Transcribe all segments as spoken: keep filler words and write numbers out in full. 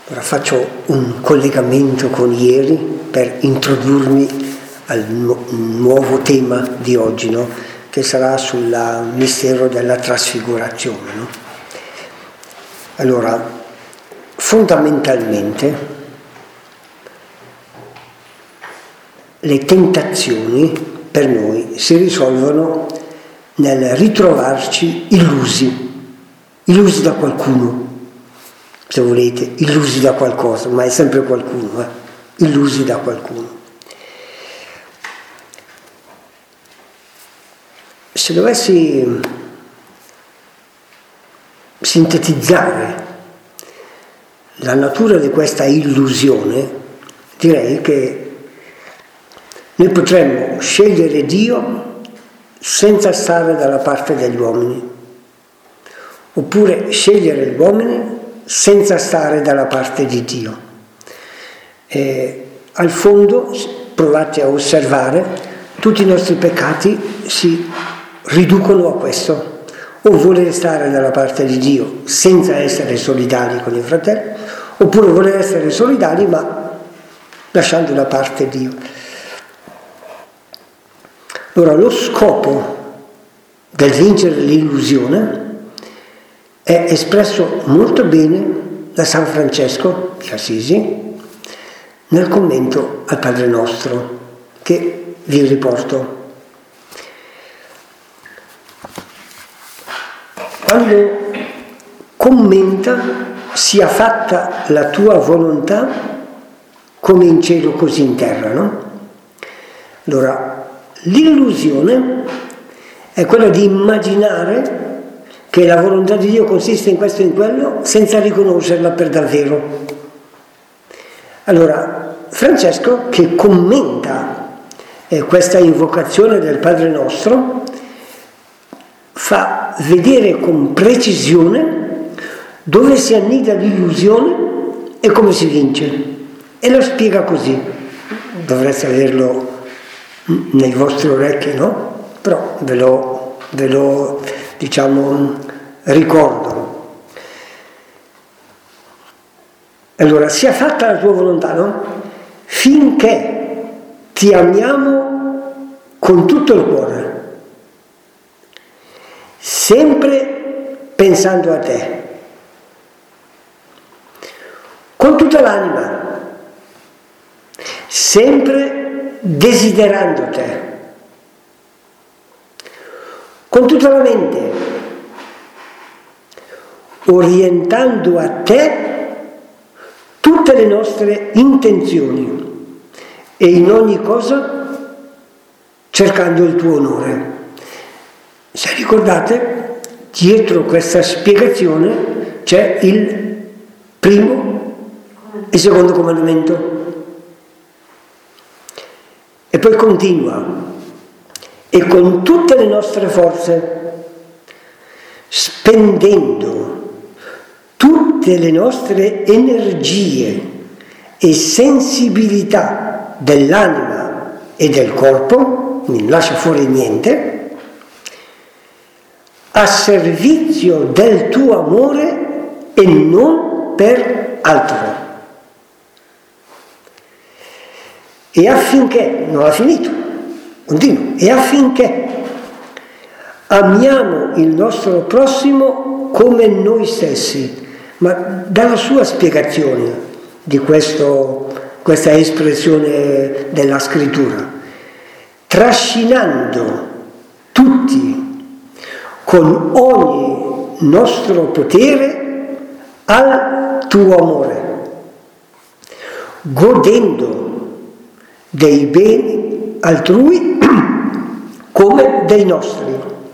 Ora faccio un collegamento con ieri per introdurmi al nu- nuovo tema di oggi, no? Che sarà sul mistero della trasfigurazione. No? Allora, fondamentalmente le tentazioni per noi si risolvono nel ritrovarci illusi, illusi da qualcuno, se volete, illusi da qualcosa, ma è sempre qualcuno, eh? illusi da qualcuno. Se dovessi sintetizzare la natura di questa illusione, direi che noi potremmo scegliere Dio senza stare dalla parte degli uomini, oppure scegliere gli uomini senza stare dalla parte di Dio. E al fondo, provate a osservare, tutti i nostri peccati si riducono a questo: o volere stare dalla parte di Dio senza essere solidali con i fratelli, oppure volere essere solidali ma lasciando da parte Dio. Allora, lo scopo del vincere l'illusione è espresso molto bene da San Francesco di Assisi nel commento al Padre Nostro, che vi riporto. Quando commenta: sia fatta la tua volontà come in cielo così in terra, no? Allora, l'illusione è quella di immaginare che la volontà di Dio consiste in questo e in quello senza riconoscerla per davvero. Allora, Francesco, che commenta eh, questa invocazione del Padre Nostro, fa vedere con precisione dove si annida l'illusione e come si vince, e lo spiega così. Dovreste averlo nei vostri orecchi, no? Però ve lo, ve lo diciamo ricordo. Allora, sia fatta la tua volontà, no? Finché ti amiamo con tutto il cuore, sempre pensando a te, con tutta l'anima, sempre desiderando te, con tutta la mente, orientando a te tutte le nostre intenzioni e in ogni cosa cercando il tuo onore. Se ricordate, dietro questa spiegazione c'è il primo e il secondo comandamento. E poi continua: e con tutte le nostre forze, spendendo tutte le nostre energie e sensibilità dell'anima e del corpo, non lascia fuori niente, a servizio del tuo amore e non per altro. E affinché, non ha finito, continua, e affinché amiamo il nostro prossimo come noi stessi. Ma dalla sua spiegazione di questo, questa espressione della scrittura, trascinando tutti con ogni nostro potere al tuo amore, godendo dei beni altrui come dei nostri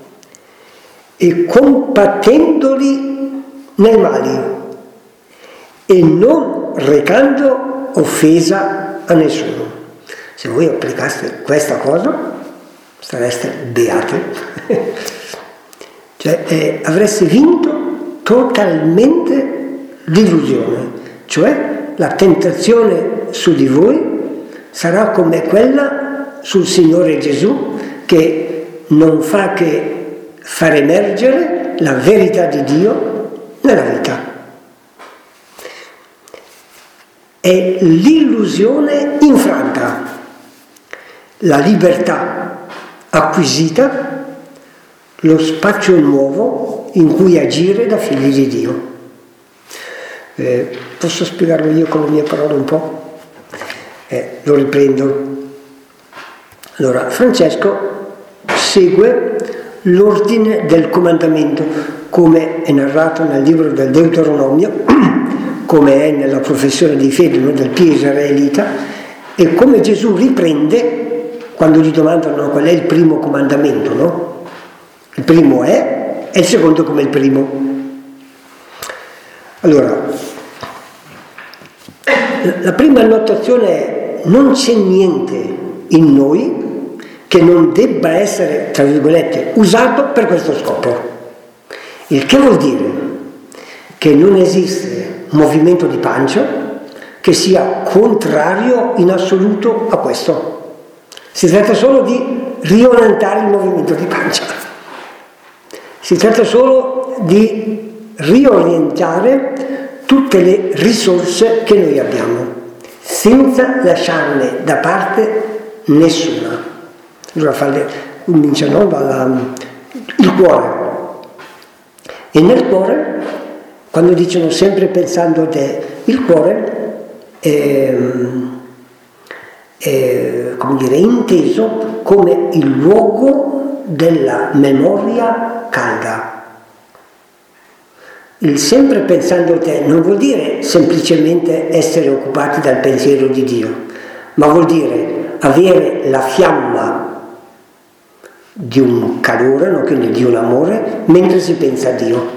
e compattendoli nei mali e non recando offesa a nessuno. Se voi applicaste questa cosa sareste beate, cioè eh, avreste vinto totalmente l'illusione, cioè la tentazione su di voi sarà come quella sul Signore Gesù, che non fa che far emergere la verità di Dio nella vita. è l'illusione infranta, la libertà acquisita, lo spazio nuovo in cui agire da figli di Dio. Eh, posso spiegarlo io con le mie parole un po'? Eh, lo riprendo. Allora, Francesco segue l'ordine del comandamento, come è narrato nel libro del Deuteronomio, come è nella professione di fede, no, del Pio Israelita, e come Gesù riprende quando gli domandano qual è il primo comandamento, no? Il primo è, e il secondo come il primo. Allora, la prima annotazione è: non c'è niente in noi che non debba essere, tra virgolette, usato per questo scopo. Il che vuol dire che non esiste movimento di pancia che sia contrario in assoluto a questo. Si tratta solo di riorientare il movimento di pancia. Si tratta solo di riorientare tutte le risorse che noi abbiamo, senza lasciarne da parte nessuna. Allora farle, comincia, no, dalla, il cuore. E nel cuore, quando dicono sempre pensando a te, il cuore è, è, come dire, inteso come il luogo della memoria calda. Il sempre pensando a te non vuol dire semplicemente essere occupati dal pensiero di Dio, ma vuol dire avere la fiamma di un calore, no? Quindi di un amore, mentre si pensa a Dio.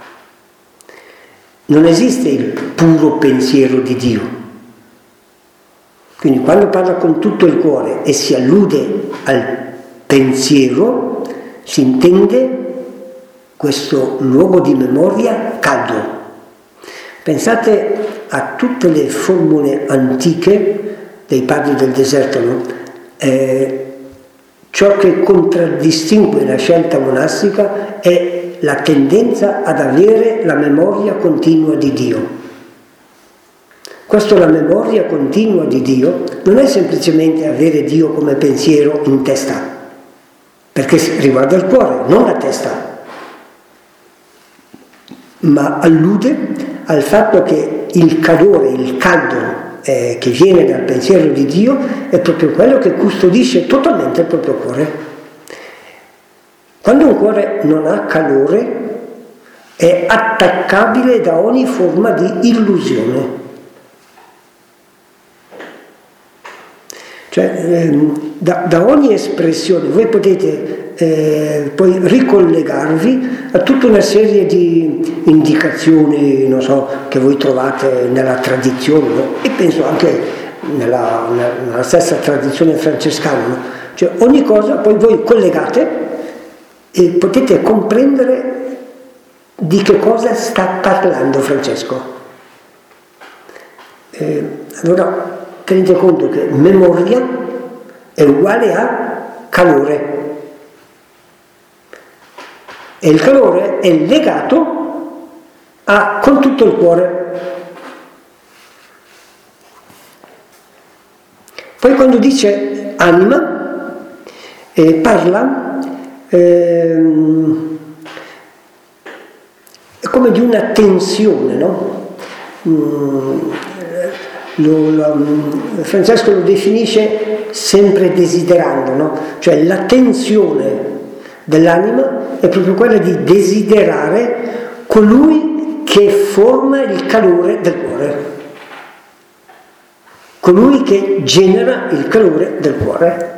Non esiste il puro pensiero di Dio. Quindi quando parla con tutto il cuore e si allude al pensiero, si intende questo luogo di memoria caldo. Pensate a tutte le formule antiche dei padri del deserto, no? Eh, ciò che contraddistingue la scelta monastica è la tendenza ad avere la memoria continua di Dio. Questo, la memoria continua di Dio, non è semplicemente avere Dio come pensiero in testa, perché riguarda il cuore, non la testa, ma allude al fatto che il calore, il caldo eh, che viene dal pensiero di Dio è proprio quello che custodisce totalmente il proprio cuore. Quando un cuore non ha calore è attaccabile da ogni forma di illusione. Cioè, ehm, da, da ogni espressione voi potete eh, poi ricollegarvi a tutta una serie di indicazioni, non so, che voi trovate nella tradizione, no? E penso anche nella, nella stessa tradizione francescana, no? Cioè ogni cosa poi voi collegate e potete comprendere di che cosa sta parlando Francesco. Eh, allora tenete conto che memoria è uguale a calore, e il calore è legato a con tutto il cuore. Poi quando dice anima eh, parla ehm, come di una tensione, no? Mm, Lo, lo, Francesco lo definisce sempre desiderando, no? Cioè la tensione dell'anima è proprio quella di desiderare colui che forma il calore del cuore, colui che genera il calore del cuore.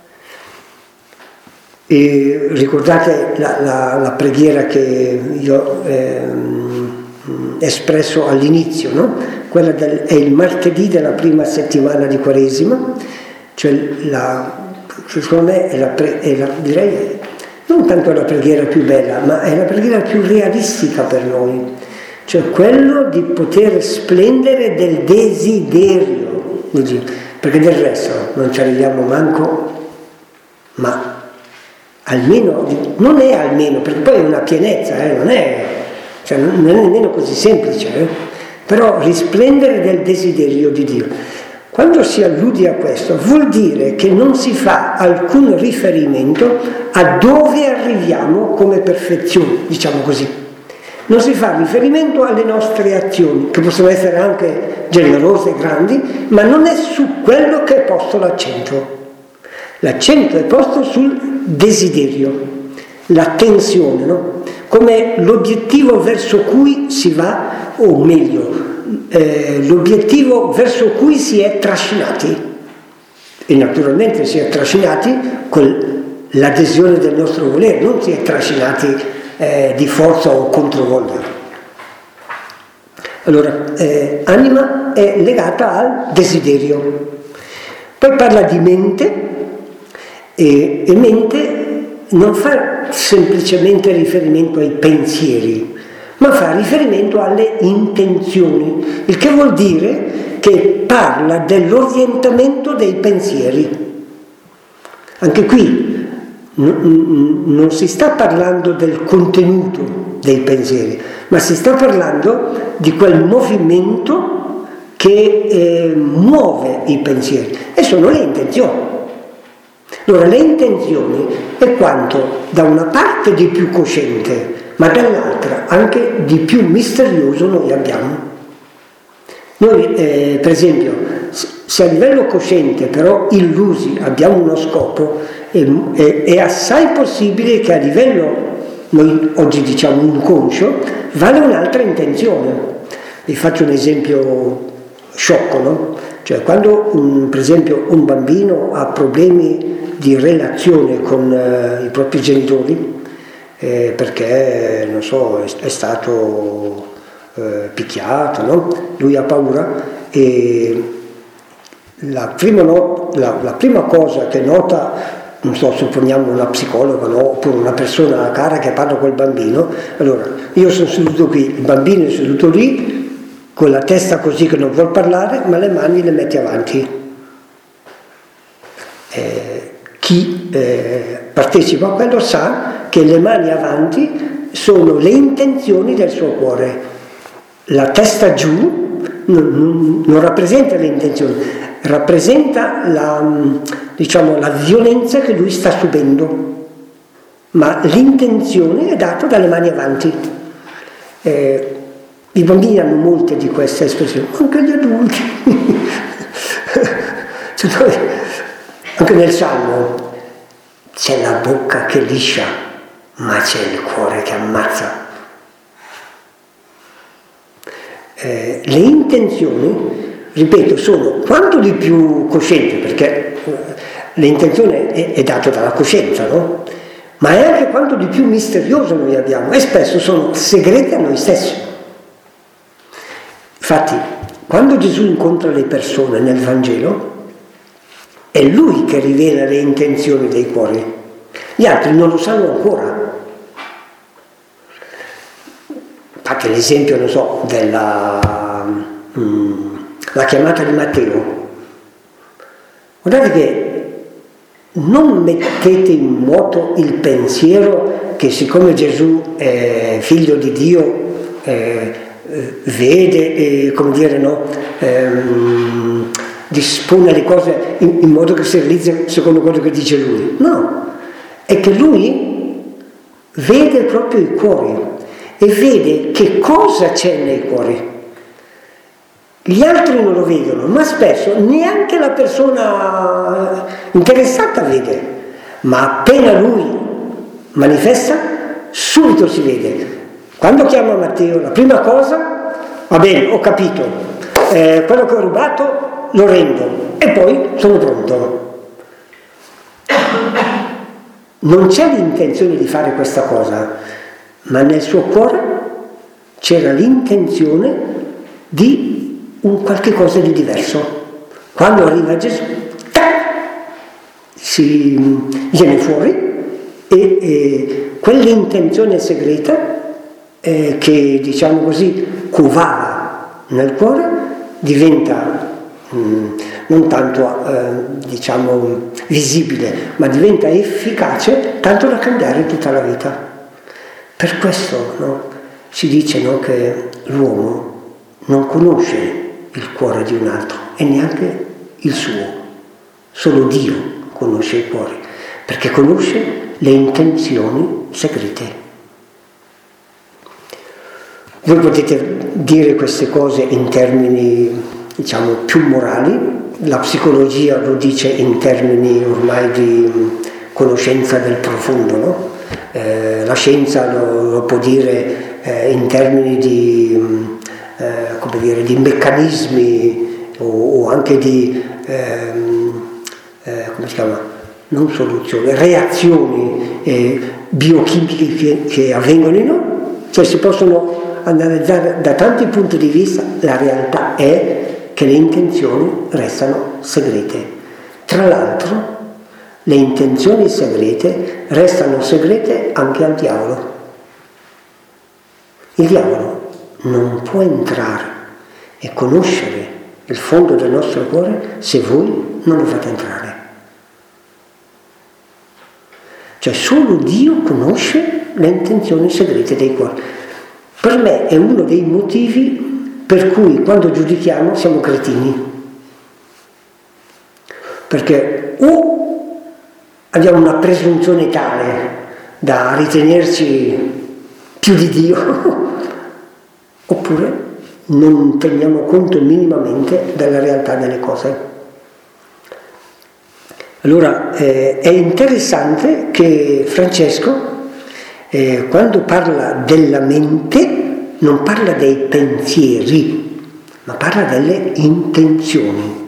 E ricordate la, la, la preghiera che io eh, espresso all'inizio, no? Quella del, è il martedì della prima settimana di Quaresima, cioè la, secondo me è la, è la, direi non tanto la preghiera più bella, ma è la preghiera più realistica per noi, cioè quello di poter splendere del desiderio, perché del resto non ci arriviamo manco, ma almeno, non è almeno, perché poi è una pienezza, eh, non è, cioè non è nemmeno così semplice, eh. però risplendere del desiderio di Dio. Quando si allude a questo vuol dire che non si fa alcun riferimento a dove arriviamo come perfezione, diciamo così. Non si fa riferimento alle nostre azioni, che possono essere anche generose e grandi, ma non è su quello che è posto l'accento. L'accento è posto sul desiderio, l'attenzione, no? Come l'obiettivo verso cui si va, o meglio, eh, l'obiettivo verso cui si è trascinati. E naturalmente si è trascinati con l'adesione del nostro volere, non si è trascinati eh, di forza o controvoglia. Allora, eh, anima è legata al desiderio. Poi parla di mente, e, e mente non fa semplicemente riferimento ai pensieri, ma fa riferimento alle intenzioni, il che vuol dire che parla dell'orientamento dei pensieri. Anche qui n- n- non si sta parlando del contenuto dei pensieri, ma si sta parlando di quel movimento che eh, muove i pensieri, e sono le intenzioni. Allora, le intenzioni è quanto da una parte di più cosciente, ma dall'altra anche di più misterioso noi abbiamo. Noi, eh, per esempio, se a livello cosciente però illusi abbiamo uno scopo, è, è, è assai possibile che a livello, noi oggi diciamo inconscio, vale un'altra intenzione. Vi faccio un esempio sciocco, no? Cioè, quando un, per esempio un bambino ha problemi di relazione con eh, i propri genitori, eh, perché, non so, è, è stato eh, picchiato, no? Lui ha paura, e la prima, no, la, la prima cosa che nota, non so, supponiamo una psicologa, no? Oppure una persona cara che parla col bambino, allora, io sono seduto qui, il bambino è seduto lì, con la testa così che non vuol parlare, ma le mani le mette avanti. Eh, chi eh, partecipa a quello sa che le mani avanti sono le intenzioni del suo cuore. La testa giù non, non rappresenta le intenzioni, rappresenta la, diciamo, la violenza che lui sta subendo, ma l'intenzione è data dalle mani avanti. Eh, I bambini hanno molte di queste espressioni, anche gli adulti. Cioè, anche nel Salmo c'è la bocca che liscia, ma c'è il cuore che ammazza. Eh, le intenzioni, ripeto, sono quanto di più coscienti, perché l'intenzione è, è data dalla coscienza, no? Ma è anche quanto di più misterioso noi abbiamo, e spesso sono segrete a noi stessi. Infatti, quando Gesù incontra le persone nel Vangelo, è Lui che rivela le intenzioni dei cuori. Gli altri non lo sanno ancora. Fate l'esempio, non so, della mm, la chiamata di Matteo. Guardate che non mettete in moto il pensiero che siccome Gesù è figlio di Dio, eh, vede e, come dire, no, ehm, dispone le cose in, in modo che si realizzi secondo quello che dice lui. No, è che lui vede proprio i cuori e vede che cosa c'è nei cuori. Gli altri non lo vedono, ma spesso neanche la persona interessata vede, ma appena lui manifesta, subito si vede. Quando chiama Matteo, la prima cosa, va bene, ho capito, eh, quello che ho rubato lo rendo e poi sono pronto. Non c'è l'intenzione di fare questa cosa, ma nel suo cuore c'era l'intenzione di un qualche cosa di diverso. Quando arriva Gesù, tac, si viene fuori e, e quell'intenzione segreta Eh, che, diciamo così, covava nel cuore, diventa mh, non tanto eh, diciamo visibile, ma diventa efficace tanto da cambiare tutta la vita. Per questo, no, si dice, no, che l'uomo non conosce il cuore di un altro e neanche il suo, solo Dio conosce il cuore, perché conosce le intenzioni segrete. Voi potete dire queste cose in termini, diciamo, più morali, la psicologia lo dice in termini ormai di conoscenza del profondo, no? Eh, la scienza lo, lo può dire eh, in termini di, eh, come dire, di meccanismi o, o anche di, ehm, eh, come si chiama? Non soluzioni, reazioni eh, biochimiche che, che avvengono in noi, cioè si possono analizzare da tanti punti di vista. La realtà è che le intenzioni restano segrete. Tra l'altro, le intenzioni segrete restano segrete anche al diavolo. Il diavolo non può entrare e conoscere il fondo del nostro cuore se voi non lo fate entrare. Cioè solo Dio conosce le intenzioni segrete dei cuori. Per me è uno dei motivi per cui quando giudichiamo siamo cretini. Perché o abbiamo una presunzione tale da ritenerci più di Dio, oppure non teniamo conto minimamente della realtà delle cose. Allora eh, è interessante che Francesco, eh, quando parla della mente, non parla dei pensieri, ma parla delle intenzioni.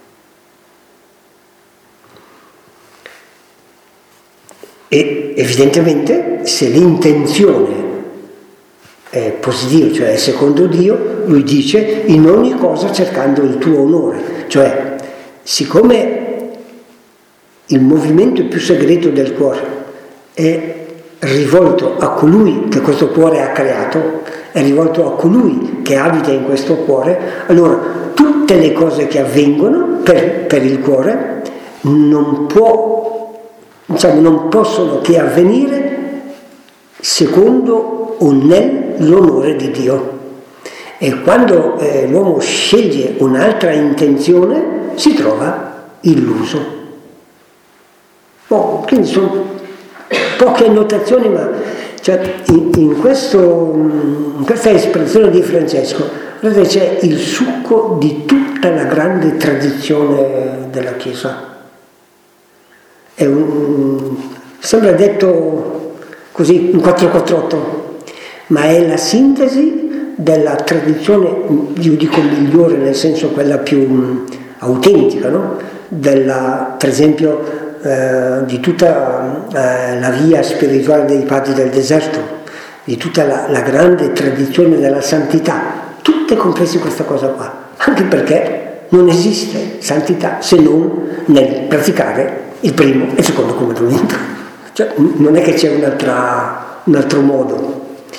E evidentemente se l'intenzione è positiva, cioè è secondo Dio, lui dice in ogni cosa cercando il tuo onore. Cioè, siccome il movimento più segreto del cuore è rivolto a colui che questo cuore ha creato, è rivolto a colui che abita in questo cuore, allora tutte le cose che avvengono per, per il cuore non può, diciamo, non possono che avvenire secondo o nell'onore di Dio. E quando eh, l'uomo sceglie un'altra intenzione si trova illuso. Oh, quindi sono poche annotazioni, ma cioè, in, in, questo, in questa espressione di Francesco c'è il succo di tutta la grande tradizione della Chiesa. È un, sembra detto così in quattrocentoquarantotto, ma è la sintesi della tradizione, io dico migliore nel senso quella più um, autentica, no? Della, per esempio eh, di tutta eh, la via spirituale dei padri del deserto, di tutta la, la grande tradizione della santità, tutte comprese questa cosa qua, anche perché non esiste santità se non nel praticare il primo e il secondo comandamento. Cioè, non è che c'è un'altra, un altro modo.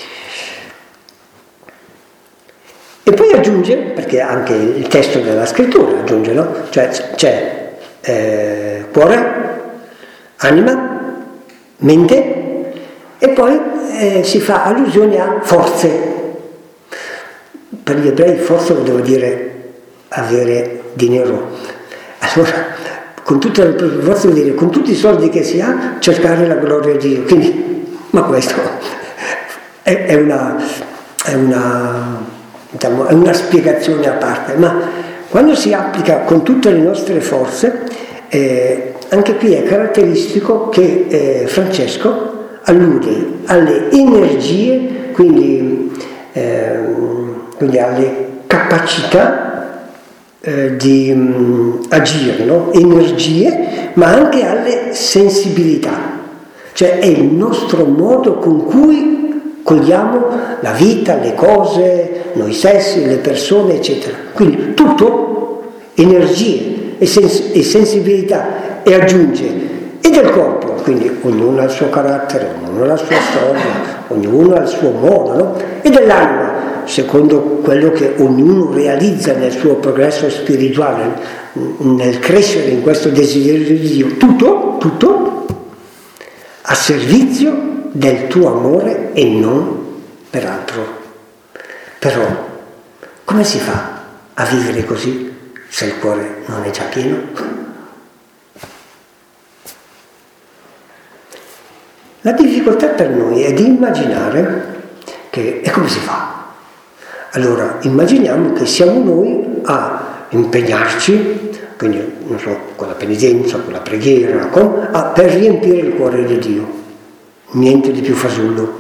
E poi aggiunge, perché anche il testo della scrittura aggiunge, no? Cioè c'è eh, cuore, anima, mente e poi eh, si fa allusione a forze. Per gli ebrei forse vuol dire avere dinero. Allora, con tutte le forze vuol dire con tutti i soldi che si ha cercare la gloria di Dio. Quindi, ma questo è, è una è una diciamo, è una spiegazione a parte, ma quando si applica con tutte le nostre forze, eh, anche qui è caratteristico che eh, Francesco allude alle energie, quindi, eh, quindi alle capacità eh, di mh, agire, no? Energie, ma anche alle sensibilità, cioè è il nostro modo con cui cogliamo la vita, le cose, noi stessi, le persone, eccetera. Quindi tutto energie e, sens- e sensibilità, e aggiunge e del corpo, quindi ognuno ha il suo carattere, ognuno ha la sua storia, ognuno ha il suo modo, no? E dell'anima, secondo quello che ognuno realizza nel suo progresso spirituale, nel crescere in questo desiderio di Dio, tutto, tutto a servizio del tuo amore e non per altro. Però Come si fa a vivere così se il cuore non è già pieno? La difficoltà per noi è di immaginare che, e come si fa? Allora, immaginiamo che siamo noi a impegnarci, quindi, non so, con la penitenza, con la preghiera, con, a, per riempire il cuore di Dio. Niente di più fasullo.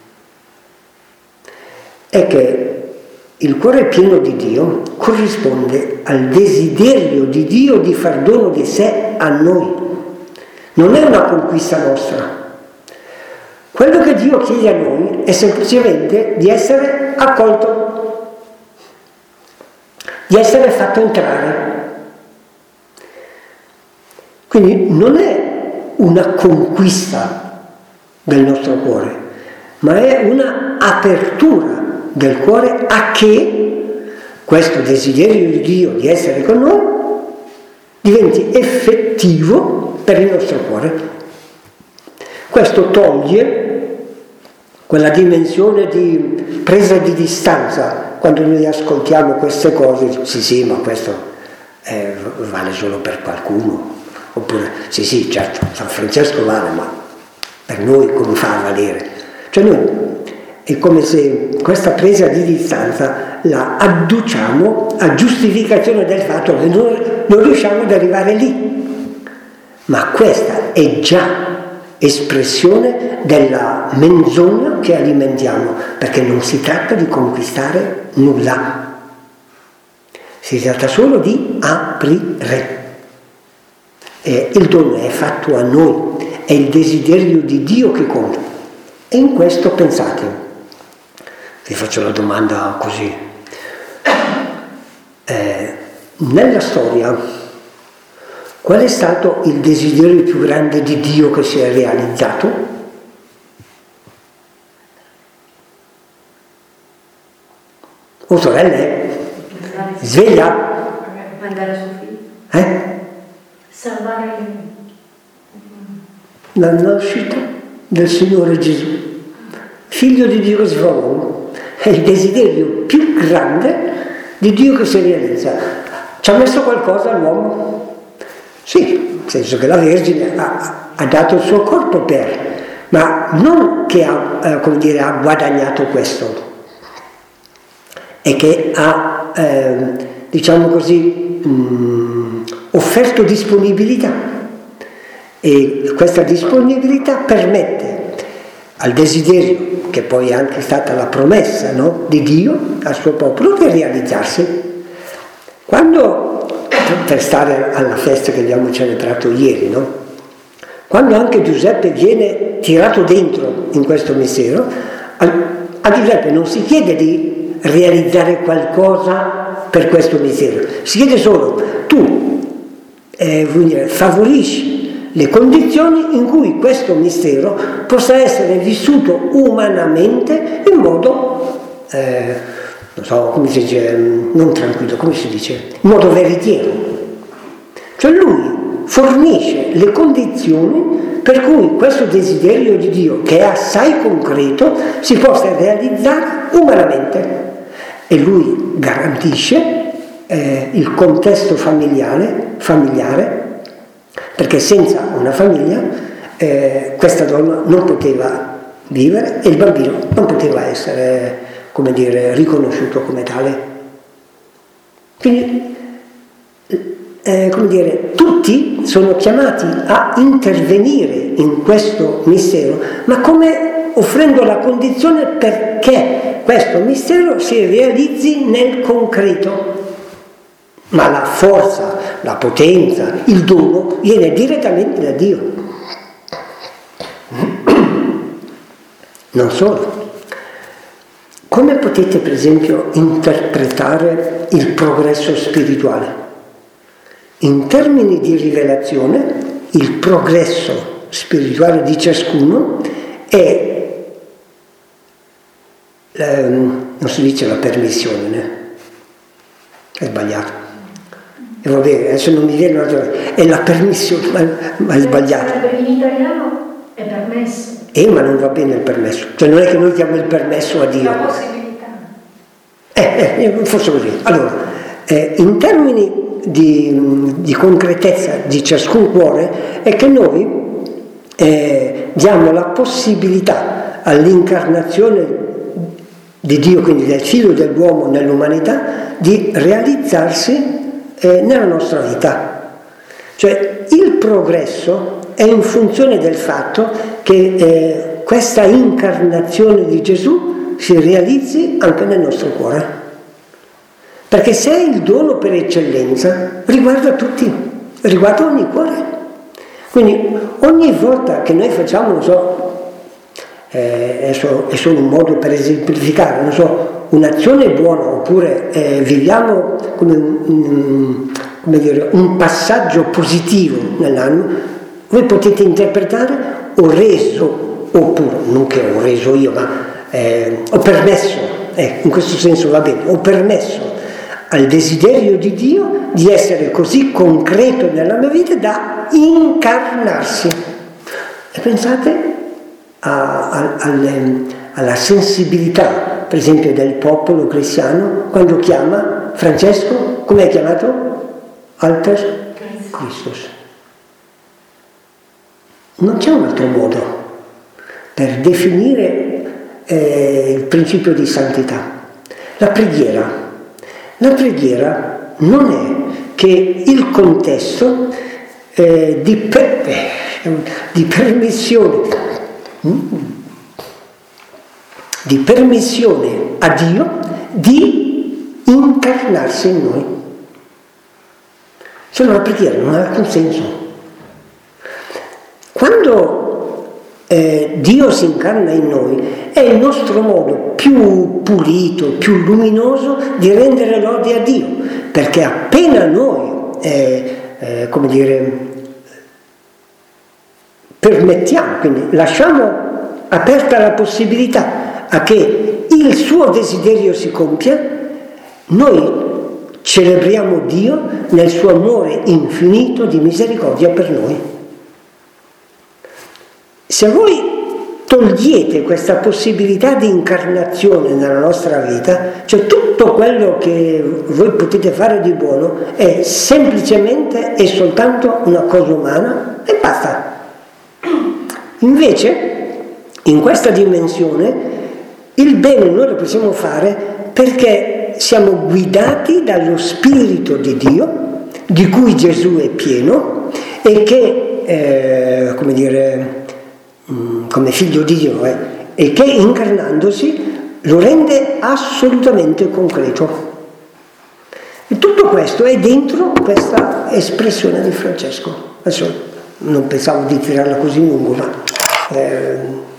È che il cuore pieno di Dio corrisponde al desiderio di Dio di far dono di sé a noi. Non è una conquista nostra. Quello che Dio chiede a noi è semplicemente di essere accolto, di essere fatto entrare. Quindi non è una conquista del nostro cuore, ma è una apertura del cuore a che questo desiderio di Dio di essere con noi diventi effettivo per il nostro cuore. Questo toglie quella dimensione di presa di distanza quando noi ascoltiamo queste cose. Sì, sì, ma questo eh, vale solo per qualcuno. Oppure, sì, sì, certo, San Francesco vale, ma per noi come fa a valere? Cioè noi è come se questa presa di distanza la adduciamo a giustificazione del fatto che noi non riusciamo ad arrivare lì. Ma questa è già espressione della menzogna che alimentiamo, perché non si tratta di conquistare nulla, si tratta solo di aprire. E il dono è fatto a noi, è il desiderio di Dio che conta. E in questo pensate, vi faccio la domanda così, eh, nella storia qual è stato il desiderio più grande di Dio che si è realizzato? Oh sorelle, sveglia! Mandare suo figlio. Eh? Salvare La nascita del Signore Gesù, figlio di Dio che si fa uomo, è il desiderio più grande di Dio che si realizza. Ci ha messo qualcosa all'uomo? Sì, nel senso che la Vergine ha, ha dato il suo corpo per, ma non che ha, eh, come dire, ha guadagnato questo, è che ha, eh, diciamo così, mh, offerto disponibilità. E questa disponibilità permette al desiderio, che poi è anche stata la promessa, no, di Dio al suo popolo, di realizzarsi. Quando, per stare alla festa che abbiamo celebrato ieri, no? Quando anche Giuseppe viene tirato dentro in questo mistero, a, a Giuseppe non si chiede di realizzare qualcosa per questo mistero, si chiede solo, tu eh, vuol dire, favorisci le condizioni in cui questo mistero possa essere vissuto umanamente in modo, eh, non so come si dice, non tranquillo, come si dice, in modo veritiero. Cioè lui fornisce le condizioni per cui questo desiderio di Dio, che è assai concreto, si possa realizzare umanamente. E lui garantisce eh, il contesto familiare, familiare perché senza una famiglia eh, questa donna non poteva vivere e il bambino non poteva essere, come dire, riconosciuto come tale. Quindi, eh, come dire, tutti sono chiamati a intervenire in questo mistero, ma come offrendo la condizione perché questo mistero si realizzi nel concreto. Ma la forza, la potenza, il dono viene direttamente da Dio. Non solo. Come potete per esempio interpretare il progresso spirituale? In termini di rivelazione, il progresso spirituale di ciascuno è, eh, non si dice la permissione, né? È sbagliato. E va bene, adesso non mi viene una cosa, è la permissione, ma, ma è sbagliato. In italiano è permesso. Eh, ma non va bene il permesso, cioè non è che noi diamo il permesso a Dio. La possibilità. Eh, Eh, eh, forse così. Allora, eh, in termini di, di concretezza di ciascun cuore, è che noi eh, diamo la possibilità all'incarnazione di Dio, quindi del figlio dell'uomo nell'umanità, di realizzarsi eh, nella nostra vita. Cioè il progresso è in funzione del fatto che eh, questa incarnazione di Gesù si realizzi anche nel nostro cuore. Perché se è il dono per eccellenza, riguarda tutti, riguarda ogni cuore. Quindi ogni volta che noi facciamo, non so, eh, è, so, è solo un modo per esemplificare, non so, un'azione buona, oppure eh, viviamo come un, un, come dire, un passaggio positivo nell'anno, voi potete interpretare ho reso, oppure, non che ho reso io, ma eh, ho permesso, eh, in questo senso va bene, ho permesso al desiderio di Dio di essere così concreto nella mia vita da incarnarsi. E pensate a, a, alle, alla sensibilità, per esempio, del popolo cristiano quando chiama Francesco, come è chiamato? Alter Christus. Non c'è un altro modo per definire eh, il principio di santità. La preghiera. La preghiera non è che il contesto eh, di, per, di permissione di permissione a Dio di incarnarsi in noi. Se no la preghiera non ha alcun senso. Quando eh, Dio si incarna in noi è il nostro modo più pulito, più luminoso di rendere lode a Dio, perché appena noi eh, eh, come dire permettiamo, quindi lasciamo aperta la possibilità a che il suo desiderio si compia, noi celebriamo Dio nel suo amore infinito di misericordia per noi. Se voi togliete questa possibilità di incarnazione nella nostra vita, cioè tutto quello che voi potete fare di buono è semplicemente e soltanto una cosa umana e basta. Invece, in questa dimensione, il bene noi lo possiamo fare perché siamo guidati dallo Spirito di Dio, di cui Gesù è pieno, e che, eh, come dire, come figlio di Dio, eh, e che incarnandosi lo rende assolutamente concreto. E tutto questo è dentro questa espressione di Francesco. Adesso non pensavo di tirarla così lungo, ma eh,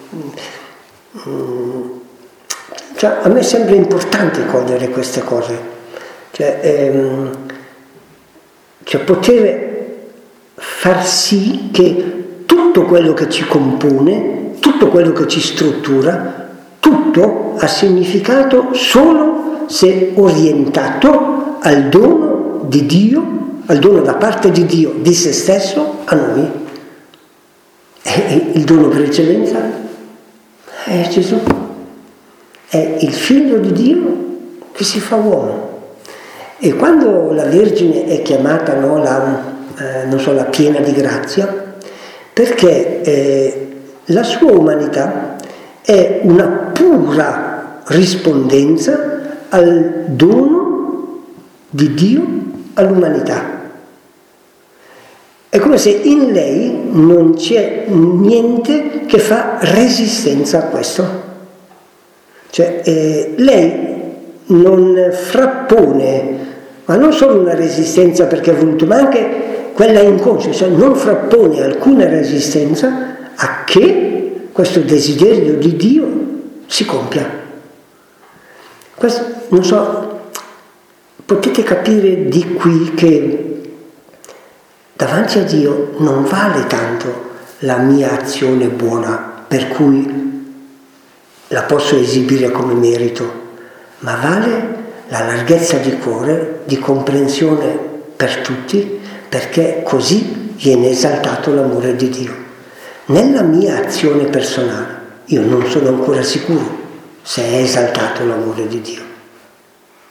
cioè, a me sembra importante cogliere queste cose, cioè, ehm, cioè poter far sì che tutto quello che ci compone, tutto quello che ci struttura, tutto ha significato solo se orientato al dono di Dio, al dono da parte di Dio di se stesso a noi. E il dono per eccellenza è Gesù, è il figlio di Dio che si fa uomo. E quando la Vergine è chiamata, no, la, eh, non so, la piena di grazia, perché eh, la sua umanità è una pura rispondenza al dono di Dio all'umanità. È come se in lei non c'è niente che fa resistenza a questo. Cioè eh, lei non frappone, ma non solo una resistenza perché ha voluto, ma anche quella inconscia, cioè non frappone alcuna resistenza a che questo desiderio di Dio si compia. Questo, non so, potete capire di qui che davanti a Dio non vale tanto la mia azione buona, per cui la posso esibire come merito, ma vale la larghezza di cuore, di comprensione per tutti, perché così viene esaltato l'amore di Dio. Nella mia azione personale io non sono ancora sicuro se è esaltato l'amore di Dio.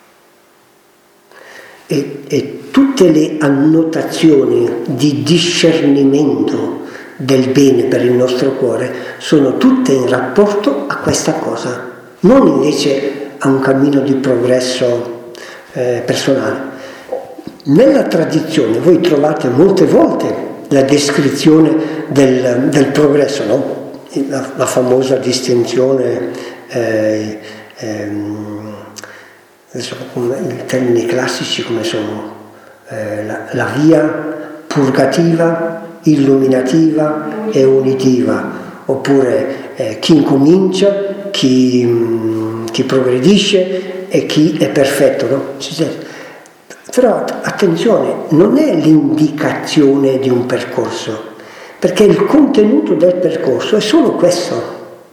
e, e tutte le annotazioni di discernimento del bene per il nostro cuore sono tutte in rapporto a questa cosa, non invece a un cammino di progresso eh, personale. Nella tradizione voi trovate molte volte la descrizione del, del progresso, no? la, la famosa distinzione, eh, ehm, adesso i termini classici come sono eh, la, la via purgativa, illuminativa e unitiva, oppure eh, chi incomincia, chi, mh, chi progredisce e chi è perfetto, no? Però attenzione, non è l'indicazione di un percorso, perché il contenuto del percorso è solo questo.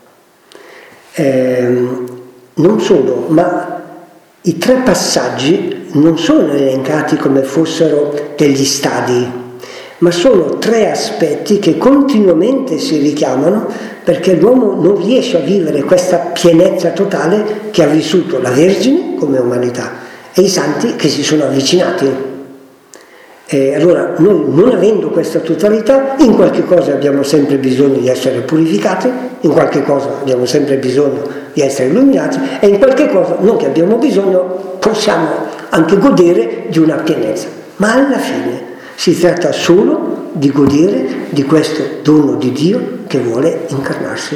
Eh, non solo, ma i tre passaggi non sono elencati come fossero degli stadi, ma sono tre aspetti che continuamente si richiamano perché l'uomo non riesce a vivere questa pienezza totale che ha vissuto la Vergine come umanità e i santi che si sono avvicinati. E allora noi, non avendo questa totalità, in qualche cosa abbiamo sempre bisogno di essere purificati, in qualche cosa abbiamo sempre bisogno di essere illuminati e in qualche cosa, non che abbiamo bisogno, possiamo anche godere di una pienezza. Ma alla fine si tratta solo di godere di questo dono di Dio che vuole incarnarsi.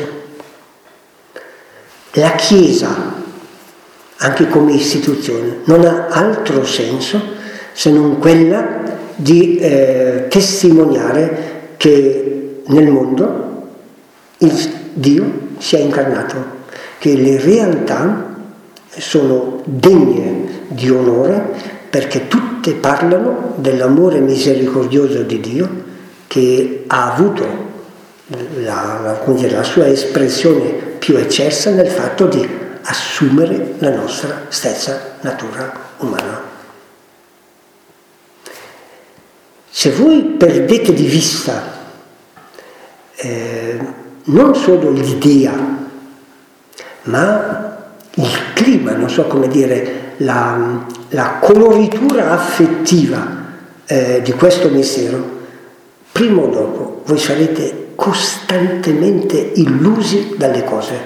La Chiesa, anche come istituzione, non ha altro senso se non quella di eh, testimoniare che nel mondo il Dio si è incarnato, che le realtà sono degne di onore perché tutte parlano dell'amore misericordioso di Dio che ha avuto la, la, come dire, la sua espressione più eccelsa nel fatto di assumere la nostra stessa natura umana. Se voi perdete di vista eh, non solo l'idea, ma il clima, non so come dire, la, la coloritura affettiva eh, di questo mistero, prima o dopo voi sarete costantemente illusi dalle cose.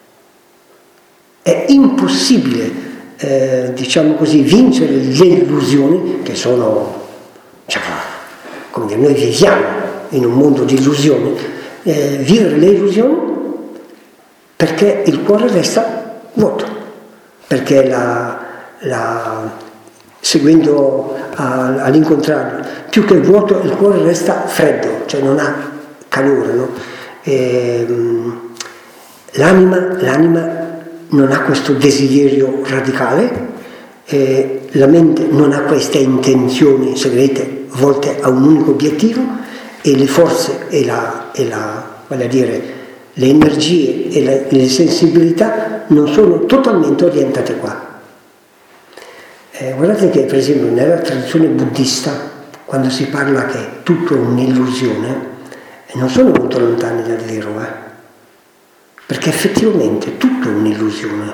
È impossibile, eh, diciamo così, vincere le illusioni che sono, diciamo, come dire, noi viviamo in un mondo di illusioni, eh, vivere le illusioni perché il cuore resta vuoto, perché la, la, seguendo a, all'incontrario, più che vuoto il cuore resta freddo, cioè non ha calore, no? E, l'anima, l'anima non ha questo desiderio radicale, eh, la mente non ha queste intenzioni segrete volte a un unico obiettivo e le forze e la, e la voglio dire, le energie e le, le sensibilità non sono totalmente orientate qua. Eh, guardate che per esempio nella tradizione buddista, quando si parla che tutto è un'illusione, non sono molto lontani dal vero, eh? Perché effettivamente tutto è un'illusione.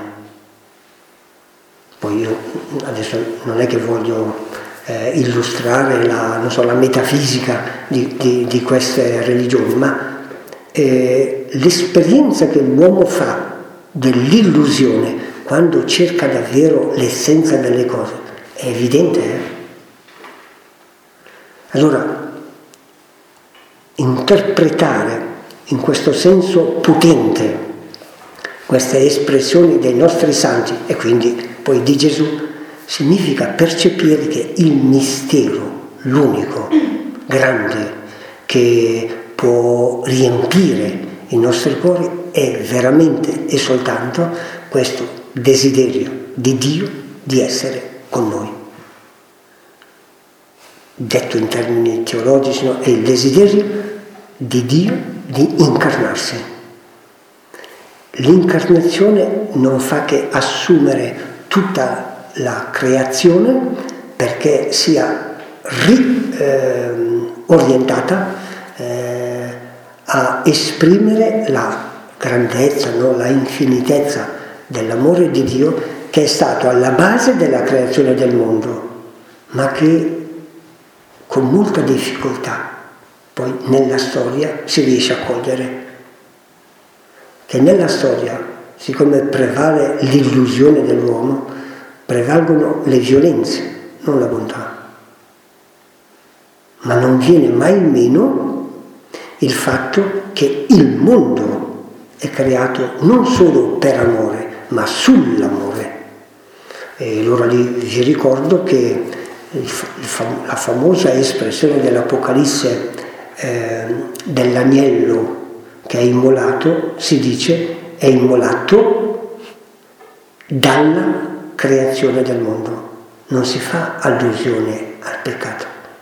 Poi io adesso non è che voglio eh, illustrare la, non so, la metafisica di, di, di queste religioni, ma eh, l'esperienza che l'uomo fa dell'illusione quando cerca davvero l'essenza delle cose è evidente. Eh? Allora, interpretare in questo senso potente queste espressioni dei nostri santi e quindi poi di Gesù significa percepire che il mistero, l'unico, grande, che può riempire i nostri cuori è veramente e soltanto questo desiderio di Dio di essere con noi. Detto in termini teologici, no? È il desiderio di Dio di incarnarsi. L'incarnazione non fa che assumere tutta la creazione perché sia riorientata eh, eh, a esprimere la grandezza, no? La infinitezza dell'amore di Dio che è stato alla base della creazione del mondo. ma che con molta difficoltà poi nella storia si riesce a cogliere. Che nella storia, siccome prevale l'illusione dell'uomo, prevalgono le violenze, non la bontà. Ma non viene mai meno il fatto che il mondo è creato non solo per amore, ma sull'amore. E allora lì vi ricordo che la famosa espressione dell'Apocalisse eh, dell'agnello che è immolato, si dice è immolato dalla creazione del mondo. Non si fa allusione al peccato.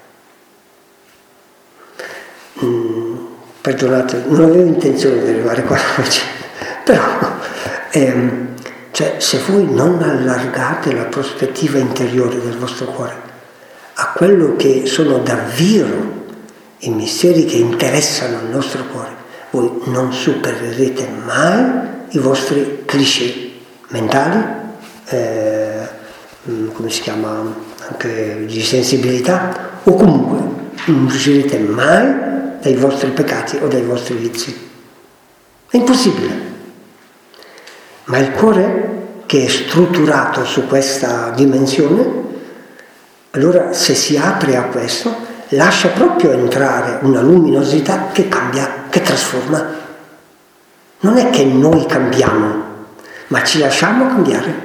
Mm, perdonate, non avevo intenzione di arrivare qua oggi, però ehm, cioè, se voi non allargate la prospettiva interiore del vostro cuore a quello che sono davvero i misteri che interessano il nostro cuore, voi non supererete mai i vostri cliché mentali, eh, come si chiama, anche di sensibilità, o comunque non uscirete mai dai vostri peccati o dai vostri vizi. È impossibile. Ma il cuore, che è strutturato su questa dimensione, allora se si apre a questo, lascia proprio entrare una luminosità che cambia, che trasforma. Non è che noi cambiamo, ma ci lasciamo cambiare.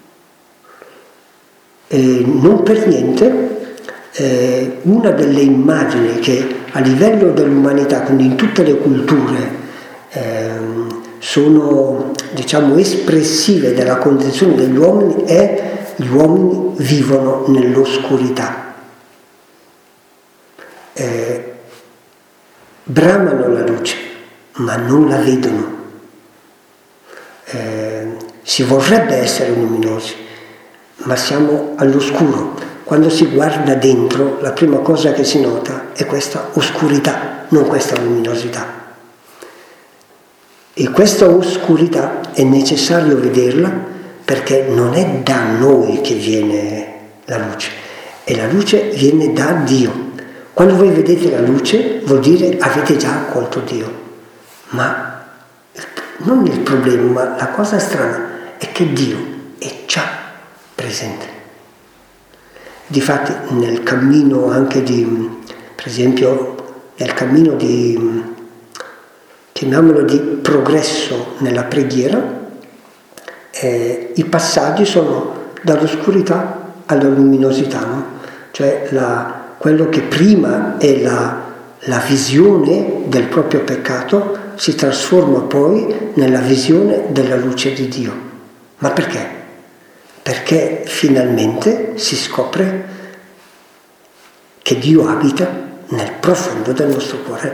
E non per niente eh, una delle immagini che a livello dell'umanità, quindi in tutte le culture, eh, sono, diciamo, espressive della condizione degli uomini è: gli uomini vivono nell'oscurità. Eh, bramano la luce, ma non la vedono. Eh, si vorrebbe essere luminosi, ma siamo all'oscuro. Quando si guarda dentro, la prima cosa che si nota è questa oscurità, non questa luminosità. E questa oscurità è necessario vederla, perché non è da noi che viene la luce, e la luce viene da Dio. Quando voi vedete la luce, vuol dire avete già accolto Dio. Ma non il problema, ma la cosa strana è che Dio è già presente. Difatti nel cammino anche di, per esempio, nel cammino di, chiamiamolo di progresso nella preghiera, eh, i passaggi sono dall'oscurità alla luminosità, no? Cioè la quello che prima è la, la visione del proprio peccato si trasforma poi nella visione della luce di Dio. Ma perché? Perché finalmente si scopre che Dio abita nel profondo del nostro cuore.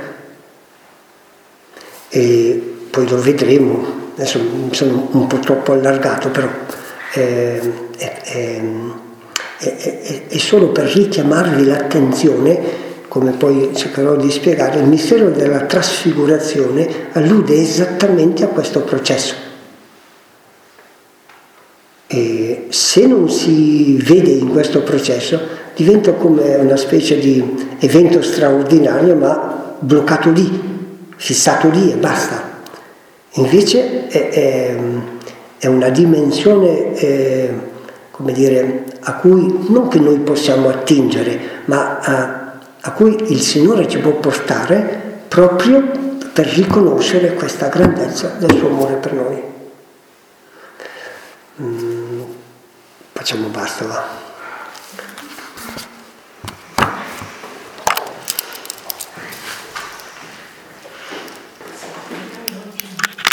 E poi lo vedremo, adesso sono un po' troppo allargato, però eh, eh, eh, è solo per richiamarvi l'attenzione, come poi cercherò di spiegare. Il mistero della trasfigurazione allude esattamente a questo processo. E se non si vede in questo processo, diventa come una specie di evento straordinario, ma bloccato lì, fissato lì e basta. Invece è, è, è una dimensione, eh, come dire, a cui non che noi possiamo attingere, ma a, a cui il Signore ci può portare proprio per riconoscere questa grandezza del suo amore per noi. Mm, facciamo basta, va.